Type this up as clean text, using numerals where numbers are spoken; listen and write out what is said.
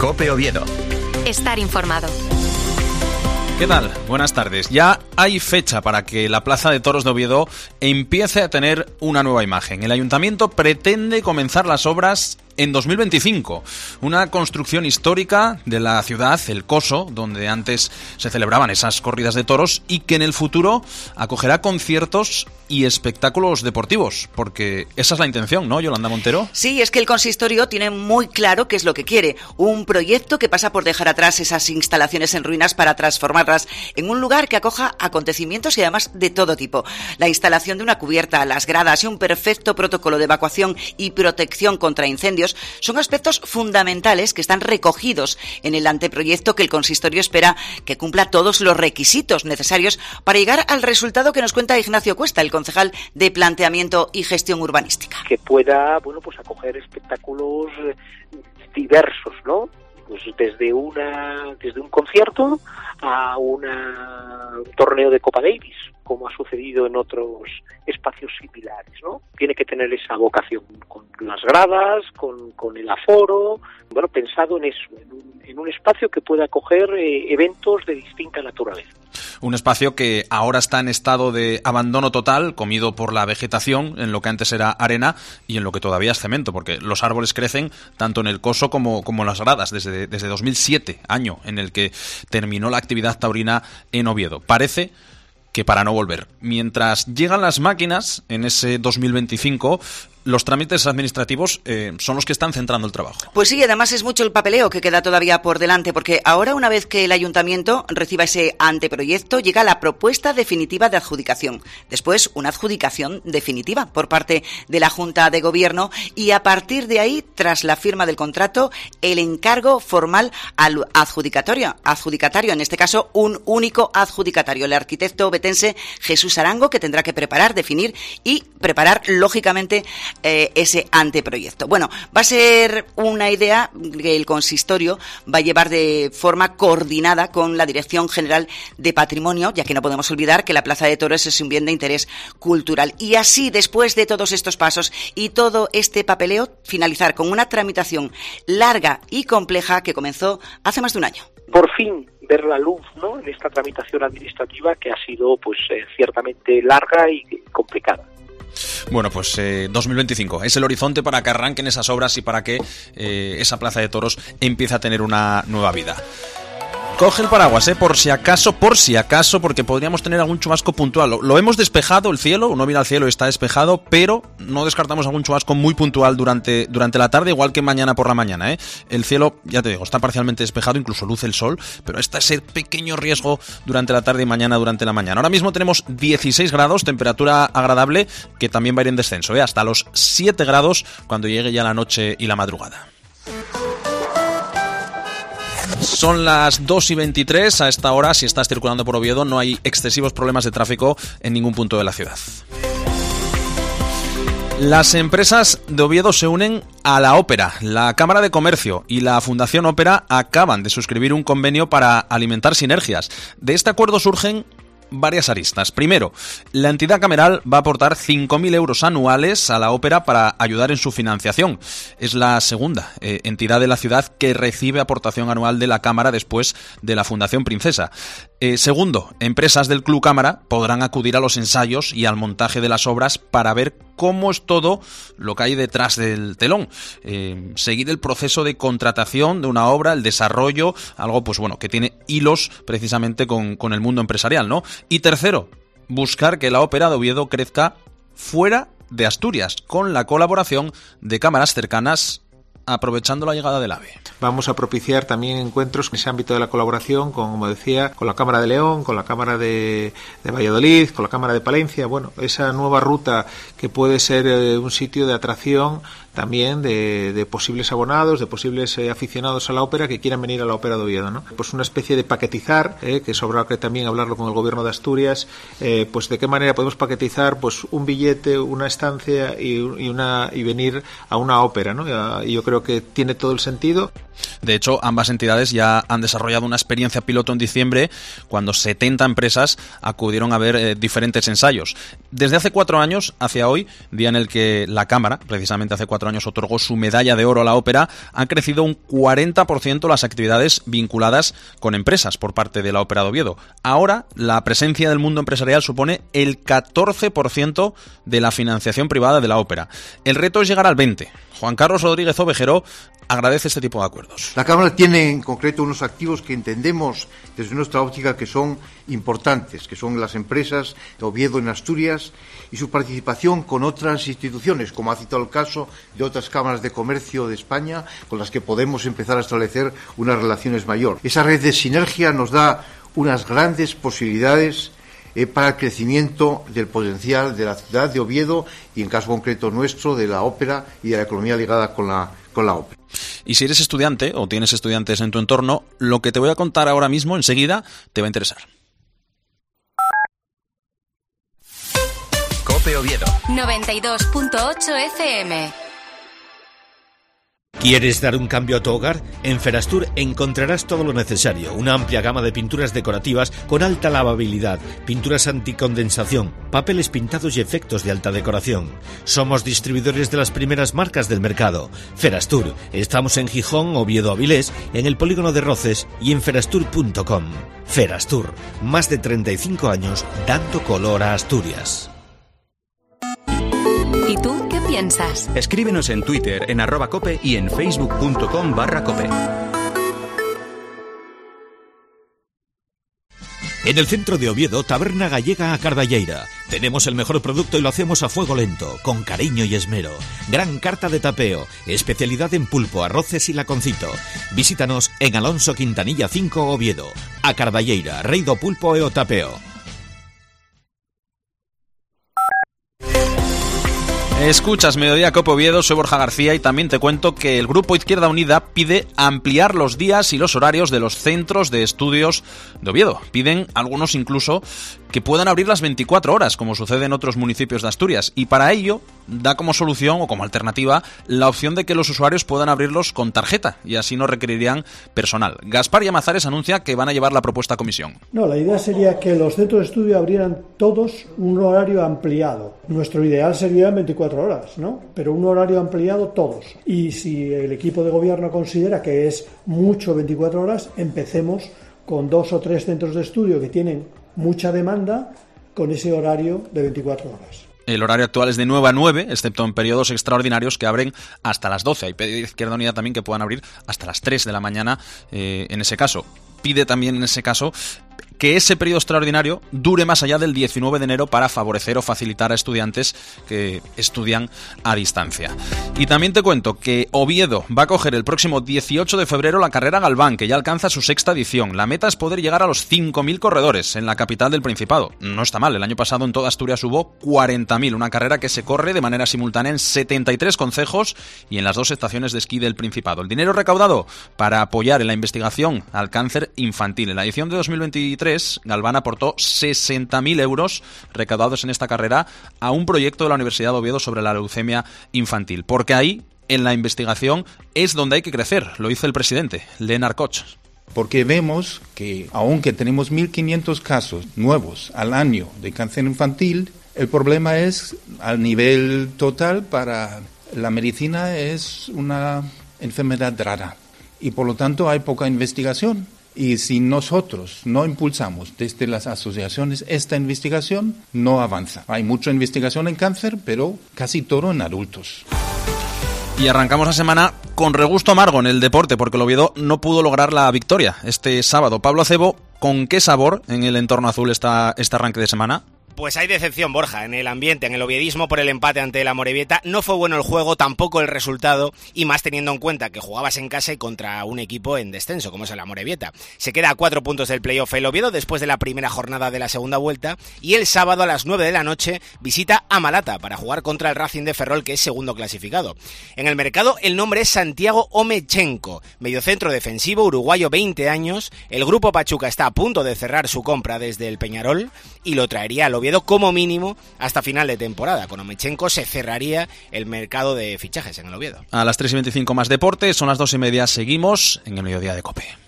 COPE Oviedo. Estar informado. ¿Qué tal? Buenas tardes. Ya hay fecha para que la Plaza de Toros de Oviedo empiece a tener una nueva imagen. El Ayuntamiento pretende comenzar las obras en 2025. Una construcción histórica de la ciudad, el Coso, donde antes se celebraban esas corridas de toros y que en el futuro acogerá conciertos y espectáculos deportivos, porque esa es la intención, ¿no, Yolanda Montero? Sí, es que el consistorio tiene muy claro qué es lo que quiere. Un proyecto que pasa por dejar atrás esas instalaciones en ruinas para transformarlas en un lugar que acoja acontecimientos y además de todo tipo. La instalación de una cubierta, las gradas y un perfecto protocolo de evacuación y protección contra incendios son aspectos fundamentales que están recogidos en el anteproyecto que el consistorio espera que cumpla todos los requisitos necesarios para llegar al resultado que nos cuenta Ignacio Cuesta, el concejal de Planteamiento y Gestión Urbanística. Que pueda, pues acoger espectáculos diversos, ¿no? Pues desde un concierto a un torneo de Copa Davis, como ha sucedido en otros espacios similares, ¿no? Tiene que tener esa vocación, con las gradas, con el aforo, bueno, pensado en eso, en un espacio que pueda acoger eventos de distinta naturaleza. Un espacio que ahora está en estado de abandono total, comido por la vegetación, en lo que antes era arena y en lo que todavía es cemento, porque los árboles crecen tanto en el Coso como en las gradas, desde 2007, año en el que terminó la actividad taurina en Oviedo. Parece que para no volver. Mientras llegan las máquinas en ese 2025, los trámites administrativos son los que están centrando el trabajo. Pues sí, además es mucho el papeleo que queda todavía por delante, porque ahora, una vez que el ayuntamiento reciba ese anteproyecto, llega la propuesta definitiva de adjudicación. Después, una adjudicación definitiva por parte de la Junta de Gobierno y a partir de ahí, tras la firma del contrato, el encargo formal al adjudicatario, en este caso un único adjudicatario, el arquitecto ovetense Jesús Arango, que tendrá que preparar, definir y preparar, lógicamente, ese anteproyecto. Bueno, va a ser una idea que el consistorio va a llevar de forma coordinada con la Dirección General de Patrimonio, ya que no podemos olvidar que la Plaza de Toros es un bien de interés cultural. Y así, después de todos estos pasos y todo este papeleo, finalizar con una tramitación larga y compleja que comenzó hace más de un año. Por fin ver la luz, ¿no?, en esta tramitación administrativa que ha sido, ciertamente larga y complicada. Bueno, pues 2025 es el horizonte para que arranquen esas obras y para que esa Plaza de Toros empiece a tener una nueva vida. Coge el paraguas, por si acaso, porque podríamos tener algún chubasco puntual. Lo hemos despejado el cielo, uno mira al cielo y está despejado, pero no descartamos algún chubasco muy puntual durante la tarde, igual que mañana por la mañana, El cielo, ya te digo, está parcialmente despejado, incluso luce el sol, pero está ese pequeño riesgo durante la tarde y mañana durante la mañana. Ahora mismo tenemos 16 grados, temperatura agradable, que también va a ir en descenso, hasta los 7 grados cuando llegue ya la noche y la madrugada. Son las 2:23, a esta hora, si estás circulando por Oviedo, no hay excesivos problemas de tráfico en ningún punto de la ciudad. Las empresas de Oviedo se unen a la ópera. La Cámara de Comercio y la Fundación Ópera acaban de suscribir un convenio para alimentar sinergias. De este acuerdo surgen varias aristas. Primero, la entidad cameral va a aportar 5.000 euros anuales a la ópera para ayudar en su financiación. Es la segunda entidad de la ciudad que recibe aportación anual de la Cámara después de la Fundación Princesa. Segundo, empresas del Club Cámara podrán acudir a los ensayos y al montaje de las obras para ver cómo es todo lo que hay detrás del telón. Seguir el proceso de contratación de una obra, el desarrollo, algo que tiene hilos precisamente con el mundo empresarial, ¿no? Y tercero, buscar que la ópera de Oviedo crezca fuera de Asturias, con la colaboración de cámaras cercanas, aprovechando la llegada del AVE. Vamos a propiciar también encuentros en ese ámbito de la colaboración, como decía, con la Cámara de León, con la Cámara de Valladolid, con la Cámara de Palencia. Bueno, esa nueva ruta que puede ser un sitio de atracción también de posibles abonados, de posibles aficionados a la ópera que quieran venir a la ópera de Oviedo, ¿no? Pues una especie de paquetizar, que sobra que también hablarlo con el Gobierno de Asturias, pues de qué manera podemos paquetizar pues un billete, una estancia y venir a una ópera, ¿no? Y yo creo creo que tiene todo el sentido. De hecho, ambas entidades ya han desarrollado una experiencia piloto en diciembre cuando 70 empresas acudieron a ver diferentes ensayos. Desde hace 4 años hacia hoy, día en el que la Cámara, precisamente hace 4 años, otorgó su medalla de oro a la ópera, han crecido un 40% las actividades vinculadas con empresas por parte de la Ópera de Oviedo. Ahora, la presencia del mundo empresarial supone el 14% de la financiación privada de la ópera. El reto es llegar al 20%. Juan Carlos Rodríguez Ovejero agradece este tipo de acuerdos. La Cámara tiene en concreto unos activos que entendemos desde nuestra óptica que son importantes, que son las empresas de Oviedo en Asturias y su participación con otras instituciones, como ha citado el caso de otras cámaras de comercio de España, con las que podemos empezar a establecer unas relaciones mayor. Esa red de sinergia nos da unas grandes posibilidades para el crecimiento del potencial de la ciudad de Oviedo y, en caso concreto nuestro, de la ópera y de la economía ligada con la ópera. Y si eres estudiante o tienes estudiantes en tu entorno, lo que te voy a contar ahora mismo, enseguida, te va a interesar. COPE Oviedo 92.8 FM. ¿Quieres dar un cambio a tu hogar? En Ferastur encontrarás todo lo necesario, una amplia gama de pinturas decorativas con alta lavabilidad, pinturas anticondensación, papeles pintados y efectos de alta decoración. Somos distribuidores de las primeras marcas del mercado. Ferastur, estamos en Gijón, Oviedo, Avilés, en el Polígono de Roces y en ferastur.com. Ferastur, más de 35 años dando color a Asturias. ¿Y tú qué piensas? Escríbenos en Twitter en @cope y en facebook.com/cope. En el centro de Oviedo, Taberna Gallega a Cardalleira. Tenemos el mejor producto y lo hacemos a fuego lento, con cariño y esmero. Gran carta de tapeo, especialidad en pulpo, arroces y laconcito. Visítanos en Alonso Quintanilla 5 Oviedo. A Cardalleira, rei do pulpo e o tapeo. Escuchas Mediodía Cope Oviedo, soy Borja García y también te cuento que el Grupo Izquierda Unida pide ampliar los días y los horarios de los centros de estudios de Oviedo. Piden algunos incluso que puedan abrir las 24 horas, como sucede en otros municipios de Asturias, y para ello da como solución o como alternativa la opción de que los usuarios puedan abrirlos con tarjeta y así no requerirían personal. Gaspar Llamazares anuncia que van a llevar la propuesta a comisión. No, la idea sería que los centros de estudio abrieran todos un horario ampliado. Nuestro ideal sería 24 horas, ¿no? Pero un horario ampliado todos. Y si el equipo de gobierno considera que es mucho 24 horas, empecemos con 2 o 3 centros de estudio que tienen mucha demanda con ese horario de 24 horas. El horario actual es de 9 a 9, excepto en periodos extraordinarios que abren hasta las 12. Hay pedido Izquierda Unida también que puedan abrir hasta las 3 de la mañana en ese caso. Pide también en ese caso que ese periodo extraordinario dure más allá del 19 de enero para favorecer o facilitar a estudiantes que estudian a distancia. Y también te cuento que Oviedo va a coger el próximo 18 de febrero la carrera Galván, que ya alcanza su 6ª edición. La meta es poder llegar a los 5.000 corredores en la capital del Principado. No está mal, el año pasado en toda Asturias hubo 40.000, una carrera que se corre de manera simultánea en 73 concejos y en las 2 estaciones de esquí del Principado. El dinero recaudado para apoyar en la investigación al cáncer infantil. En la edición de 2023 Galván aportó 60.000 euros recaudados en esta carrera a un proyecto de la Universidad de Oviedo sobre la leucemia infantil. Porque ahí, en la investigación, es donde hay que crecer, lo dice el presidente, Leonard Koch. Porque vemos que, aunque tenemos 1.500 casos nuevos al año de cáncer infantil, el problema es, a nivel total, para la medicina es una enfermedad rara. Y por lo tanto hay poca investigación. Y si nosotros no impulsamos desde las asociaciones esta investigación, no avanza. Hay mucha investigación en cáncer, pero casi todo en adultos. Y arrancamos la semana con regusto amargo en el deporte, porque el Oviedo no pudo lograr la victoria este sábado. Pablo Acebo, ¿con qué sabor en el entorno azul está este arranque de semana? Pues hay decepción, Borja, en el ambiente, en el oviedismo por el empate ante la Amorebieta. No fue bueno el juego, tampoco el resultado, y más teniendo en cuenta que jugabas en casa y contra un equipo en descenso, como es el Amorebieta. Se queda a 4 puntos del playoff el Oviedo después de la primera jornada de la segunda vuelta, y el sábado a las 9 de la noche visita a Malata para jugar contra el Racing de Ferrol, que es segundo clasificado. En el mercado el nombre es Santiago Omechenko, mediocentro defensivo uruguayo, 20 años. El grupo Pachuca está a punto de cerrar su compra desde el Peñarol y lo traería al Oviedo Oviedo como mínimo hasta final de temporada. Con Omechenko se cerraría el mercado de fichajes en el Oviedo. A las 3:25 más deporte, son las 2:30, seguimos en el Mediodía de COPE.